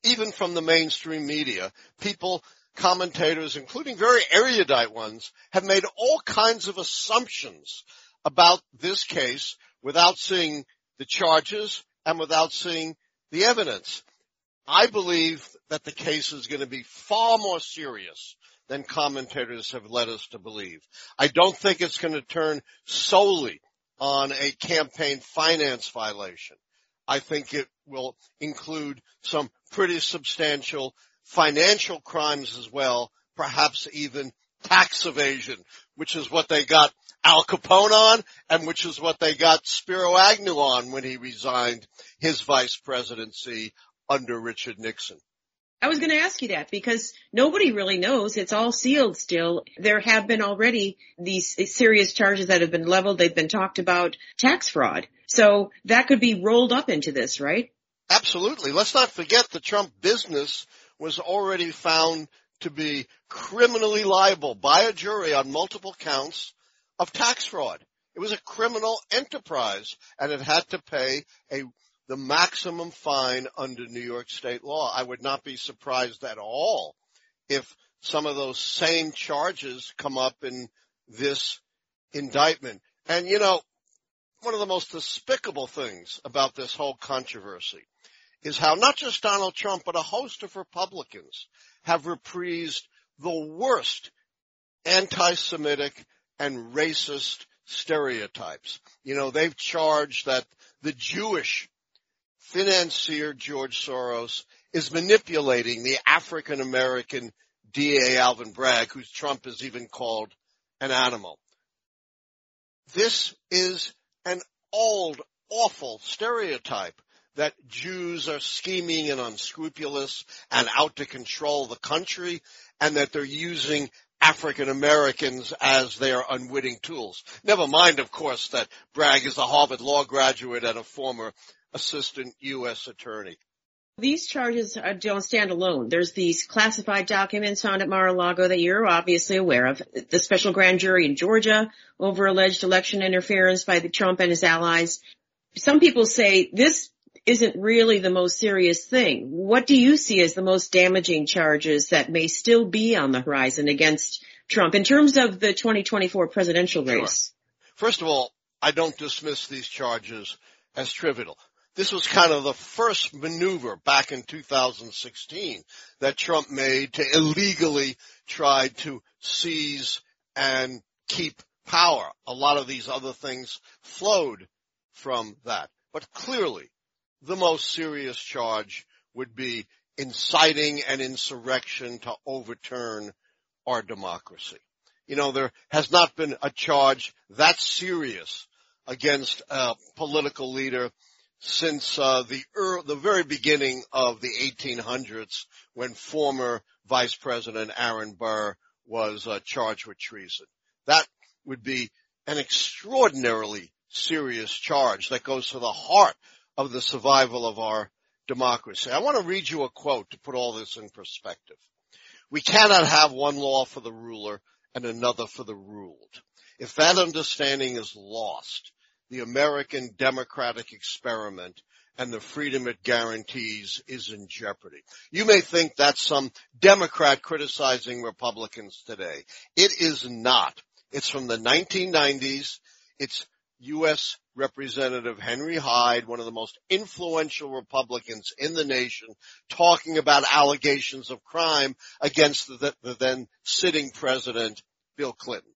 even from the mainstream media, commentators, including very erudite ones, have made all kinds of assumptions about this case without seeing the charges and without seeing the evidence. I believe that the case is going to be far more serious than commentators have led us to believe. I don't think it's going to turn solely on a campaign finance violation. I think it will include some pretty substantial financial crimes as well, perhaps even tax evasion, which is what they got Al Capone on and which is what they got Spiro Agnew on when he resigned his vice presidency under Richard Nixon. I was going to ask you that because nobody really knows. It's all sealed still. There have been already these serious charges that have been leveled. They've been talked about tax fraud. So that could be rolled up into this, right? Absolutely. Let's not forget the Trump business was already found to be criminally liable by a jury on multiple counts of tax fraud. It was a criminal enterprise, and it had to pay the maximum fine under New York state law. I would not be surprised at all if some of those same charges come up in this indictment. And, one of the most despicable things about this whole controversy is how not just Donald Trump, but a host of Republicans have reprised the worst anti-Semitic and racist stereotypes. They've charged that the Jewish financier George Soros is manipulating the African-American DA Alvin Bragg, who Trump has even called an animal. This is an old, awful stereotype that Jews are scheming and unscrupulous and out to control the country, and that they're using African Americans as their unwitting tools. Never mind, of course, that Bragg is a Harvard Law graduate and a former assistant U.S. attorney. These charges don't stand alone. There's these classified documents found at Mar-a-Lago that you're obviously aware of. The special grand jury in Georgia over alleged election interference by Trump and his allies. Some people say this isn't really the most serious thing. What do you see as the most damaging charges that may still be on the horizon against Trump in terms of the 2024 presidential race? Sure. First of all, I don't dismiss these charges as trivial. This was kind of the first maneuver back in 2016 that Trump made to illegally try to seize and keep power. A lot of these other things flowed from that. But clearly, the most serious charge would be inciting an insurrection to overturn our democracy. There has not been a charge that serious against a political leader since the very beginning of the 1800s, when former Vice President Aaron Burr was charged with treason. That would be an extraordinarily serious charge that goes to the heart of the survival of our democracy. I want to read you a quote to put all this in perspective. We cannot have one law for the ruler and another for the ruled. If that understanding is lost, the American democratic experiment and the freedom it guarantees is in jeopardy. You may think that's some Democrat criticizing Republicans today. It is not. It's from the 1990s. It's U.S. Representative Henry Hyde, one of the most influential Republicans in the nation, talking about allegations of crime against the then sitting president, Bill Clinton.